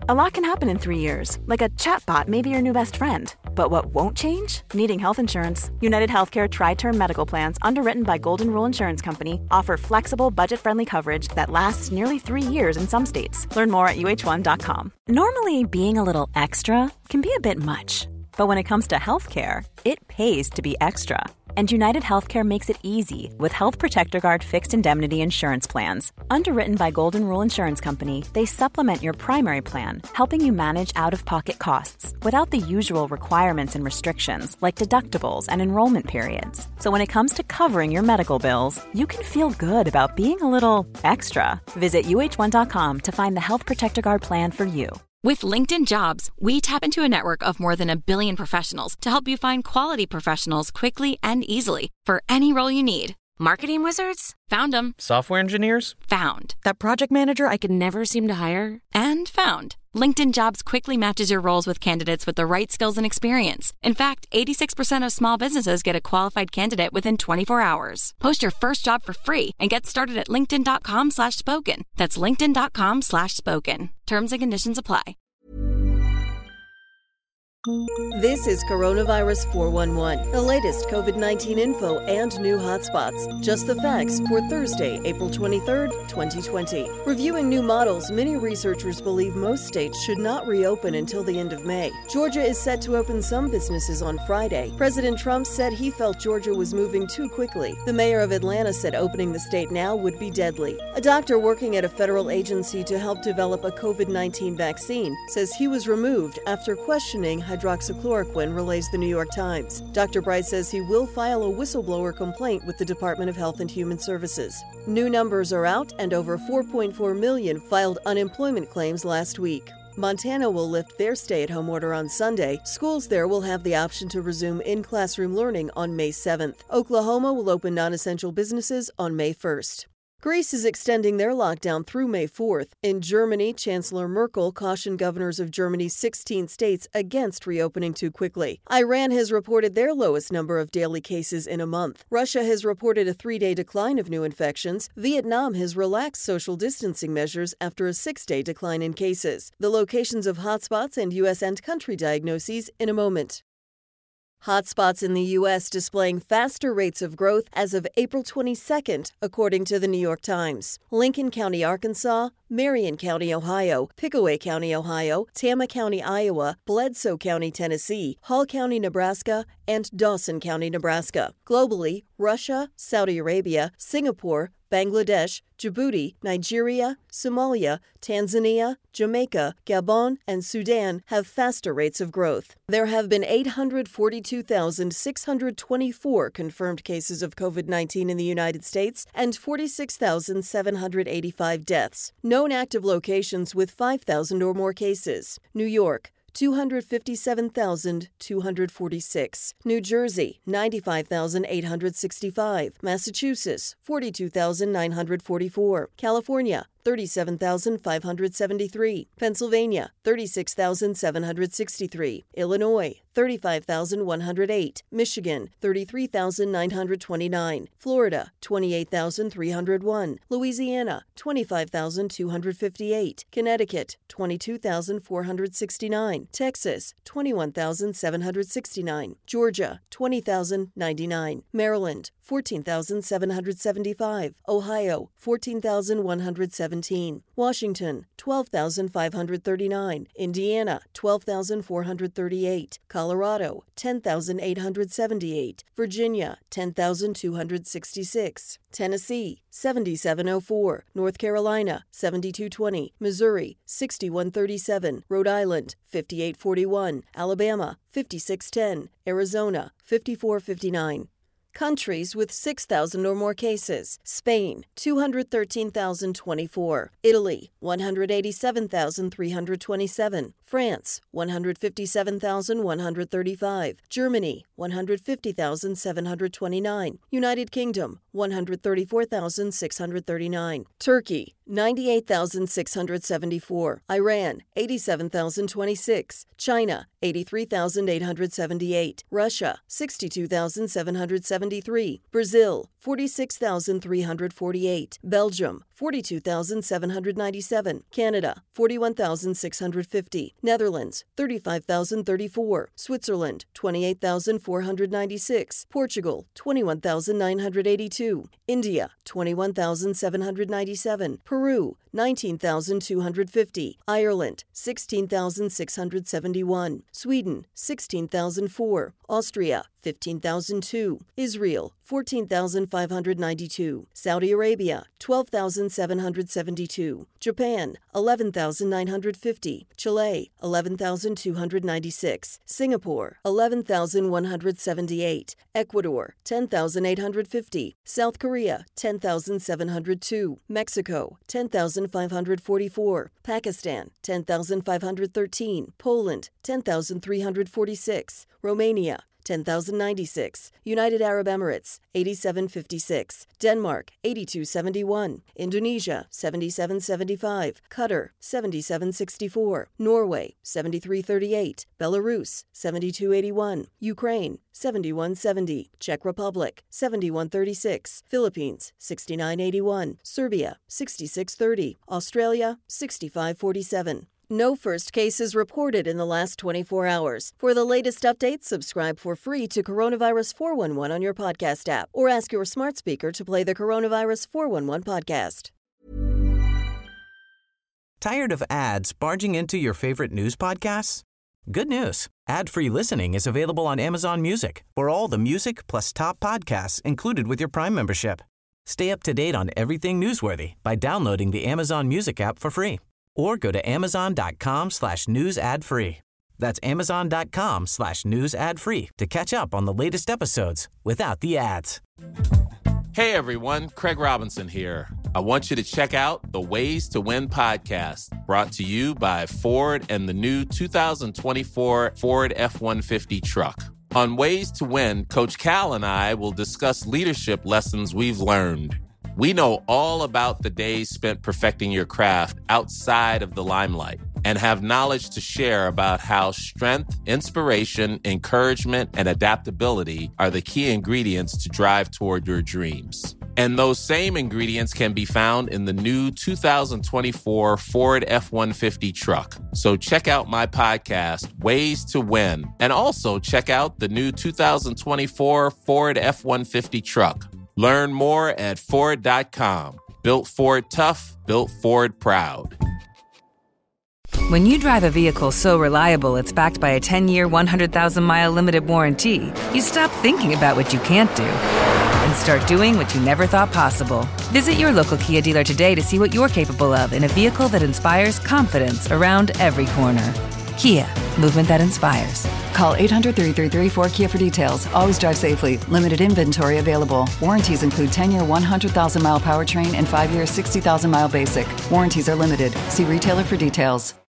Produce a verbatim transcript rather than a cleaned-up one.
A lot can happen in three years, like a chatbot may be your new best friend. But what won't change? Needing health insurance. United Healthcare Tri-Term Medical Plans, underwritten by Golden Rule Insurance Company, offer flexible, budget-friendly coverage that lasts nearly three years in some states. Learn more at U H one dot com. Normally, being a little extra can be a bit much. But when it comes to healthcare, it pays to be extra. And United Healthcare makes it easy with Health Protector Guard fixed indemnity insurance plans. Underwritten by Golden Rule Insurance Company, they supplement your primary plan, helping you manage out-of-pocket costs without the usual requirements and restrictions like deductibles and enrollment periods. So when it comes to covering your medical bills, you can feel good about being a little extra. Visit U H one dot com to find the Health Protector Guard plan for you. With LinkedIn Jobs, we tap into a network of more than a billion professionals to help you find quality professionals quickly and easily for any role you need. Marketing wizards? Found them. Software engineers? Found. That project manager I could never seem to hire? And found. LinkedIn Jobs quickly matches your roles with candidates with the right skills and experience. In fact, eighty-six percent of small businesses get a qualified candidate within twenty-four hours. Post your first job for free and get started at linkedin.com slash spoken. That's linkedin.com slash spoken. Terms and conditions apply. This is Coronavirus four one one, the latest COVID nineteen info and new hotspots. Just the facts for Thursday, April twenty-third, twenty twenty. Reviewing new models, many researchers believe most states should not reopen until the end of May. Georgia is set to open some businesses on Friday. President Trump said he felt Georgia was moving too quickly. The mayor of Atlanta said opening the state now would be deadly. A doctor working at a federal agency to help develop a COVID nineteen vaccine says he was removed after questioning hydroxychloroquine, relays the New York Times. Doctor Bright says he will file a whistleblower complaint with the Department of Health and Human Services. New numbers are out, and over four point four million filed unemployment claims last week. Montana will lift their stay-at-home order on Sunday. Schools there will have the option to resume in-classroom learning on May seventh. Oklahoma will open non-essential businesses on May first. Greece is extending their lockdown through May fourth. In Germany, Chancellor Merkel cautioned governors of Germany's sixteen states against reopening too quickly. Iran has reported their lowest number of daily cases in a month. Russia has reported a three-day decline of new infections. Vietnam has relaxed social distancing measures after a six-day decline in cases. The locations of hotspots and U S and country diagnoses in a moment. Hotspots in the U S displaying faster rates of growth as of April twenty-second, according to the New York Times. Lincoln County, Arkansas, Marion County, Ohio, Pickaway County, Ohio, Tama County, Iowa, Bledsoe County, Tennessee, Hall County, Nebraska, and Dawson County, Nebraska. Globally, Russia, Saudi Arabia, Singapore, Bangladesh, Djibouti, Nigeria, Somalia, Tanzania, Jamaica, Gabon, and Sudan have faster rates of growth. There have been eight hundred forty-two thousand six hundred twenty-four confirmed cases of COVID nineteen in the United States and forty-six thousand seven hundred eighty-five deaths. Known active locations with five thousand or more cases. New York, two hundred fifty-seven thousand two hundred forty-six. New Jersey, ninety-five thousand eight hundred sixty-five. Massachusetts, forty-two thousand nine hundred forty-four. California, thirty-seven thousand five hundred seventy-three. Pennsylvania, thirty-six thousand seven hundred sixty-three. Illinois, thirty-five thousand one hundred eight. Michigan, thirty-three thousand nine hundred twenty-nine. Florida, twenty-eight thousand three hundred one. Louisiana, twenty-five thousand two hundred fifty-eight. Connecticut, twenty-two thousand four hundred sixty-nine. Texas, twenty-one thousand seven hundred sixty-nine. Georgia, twenty thousand ninety-nine. Maryland, fourteen thousand seven hundred seventy-five. Ohio, fourteen thousand one hundred seventeen. Washington, twelve thousand five hundred thirty-nine. Indiana, twelve thousand four hundred thirty-eight. Colorado, ten thousand eight hundred seventy-eight. Virginia, ten thousand two hundred sixty-six. Tennessee, seventy-seven oh four. North Carolina, seventy-two twenty. Missouri, sixty-one thirty-seven. Rhode Island, fifty-eight forty-one. Alabama, fifty-six ten. Arizona, fifty-four fifty-nine. Countries with six thousand or more cases. Spain, two hundred thirteen thousand twenty-four. Italy, one hundred eighty-seven thousand three hundred twenty-seven. France, one hundred fifty-seven thousand one hundred thirty-five. Germany, one hundred fifty thousand seven hundred twenty-nine. United Kingdom, one hundred thirty-four thousand six hundred thirty-nine. Turkey, ninety-eight thousand six hundred seventy-four. Iran, eighty-seven thousand twenty-six. China, eighty-three thousand eight hundred seventy-eight. Russia, sixty-two thousand seven hundred seventy-three. Brazil, forty-six thousand three hundred forty-eight. Belgium, forty-two thousand seven hundred ninety-seven. Canada, forty-one thousand six hundred fifty. Netherlands, thirty-five thousand thirty-four. Switzerland, twenty-eight thousand four hundred ninety-six. Portugal, twenty-one thousand nine hundred eighty-two. India, twenty-one thousand seven hundred ninety-seven. Peru, nineteen thousand two hundred fifty. Ireland, sixteen thousand six hundred seventy-one. Sweden, sixteen thousand four. Austria, fifteen thousand two. Israel, fourteen thousand five hundred ninety-two. Saudi Arabia, twelve thousand seven hundred seventy-two. Japan, eleven thousand nine hundred fifty. Chile, eleven thousand two hundred ninety-six. Singapore, eleven thousand one hundred seventy-eight. Ecuador, ten thousand eight hundred fifty. South Korea, ten thousand seven hundred two. Mexico, ten thousand five hundred forty-four. Pakistan, ten thousand five hundred thirteen. Poland, ten thousand three hundred forty-six. Romania, ten thousand ninety-six. United Arab Emirates, eighty-seven fifty-six. Denmark, eighty-two seventy-one. Indonesia, seventy-seven seventy-five. Qatar, seventy-seven sixty-four. Norway, seventy-three thirty-eight. Belarus, seventy-two eighty-one. Ukraine, seventy-one seventy. Czech Republic, seventy-one thirty-six. Philippines, sixty-nine eighty-one. Serbia, sixty-six thirty. Australia, sixty-five forty-seven. No first cases reported in the last twenty-four hours. For the latest updates, subscribe for free to Coronavirus four one one on your podcast app or ask your smart speaker to play the Coronavirus four one one podcast. Tired of ads barging into your favorite news podcasts? Good news. Ad-free listening is available on Amazon Music for all the music plus top podcasts included with your Prime membership. Stay up to date on everything newsworthy by downloading the Amazon Music app for free. Or go to amazon.com slash news ad free. That's amazon.com slash news ad free to catch up on the latest episodes without the ads. Hey everyone, Craig Robinson here. I want you to check out the Ways to Win podcast, brought to you by Ford and the new two thousand twenty-four Ford F one fifty truck. On Ways to Win, Coach Cal and I will discuss leadership lessons we've learned. We know all about the days spent perfecting your craft outside of the limelight and have knowledge to share about how strength, inspiration, encouragement, and adaptability are the key ingredients to drive toward your dreams. And those same ingredients can be found in the new two thousand twenty-four Ford F one fifty truck. So check out my podcast, Ways to Win, and also check out the new two thousand twenty-four Ford F one fifty truck. Learn more at Ford dot com. Built Ford tough, built Ford proud. When you drive a vehicle so reliable it's backed by a ten-year, one hundred thousand mile limited warranty, you stop thinking about what you can't do and start doing what you never thought possible. Visit your local Kia dealer today to see what you're capable of in a vehicle that inspires confidence around every corner. Kia, movement that inspires. Call eight hundred, three three three, four Kia for details. Always drive safely. Limited inventory available. Warranties include ten-year, one hundred thousand mile powertrain and five-year, sixty thousand mile basic. Warranties are limited. See retailer for details.